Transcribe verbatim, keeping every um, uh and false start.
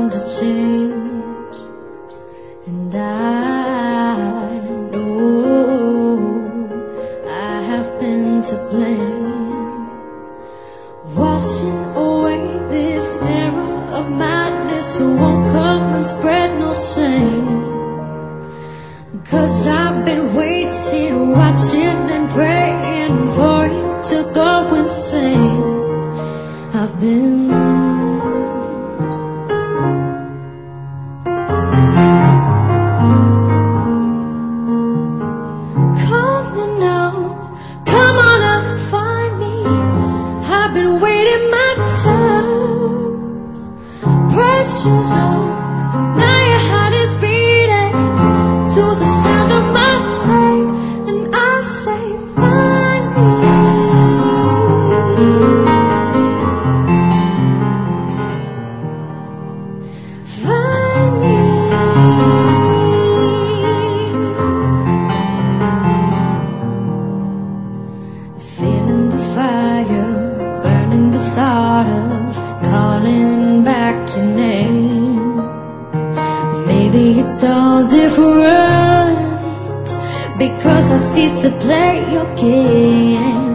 bound to change, and I know I have been to blame, washing away this mirror of madness who won't come and spread no shame. 'Cause I've been waiting, watching and praying for you to go insane. I've been calling out, come on and find me. I've been waiting my turn. Pressure's on, now your heart is beating to the sound of my pain, and I say find me. Find me. Feeling the fire, burning the thought of calling back your name. Maybe it's all different because I cease to play your game.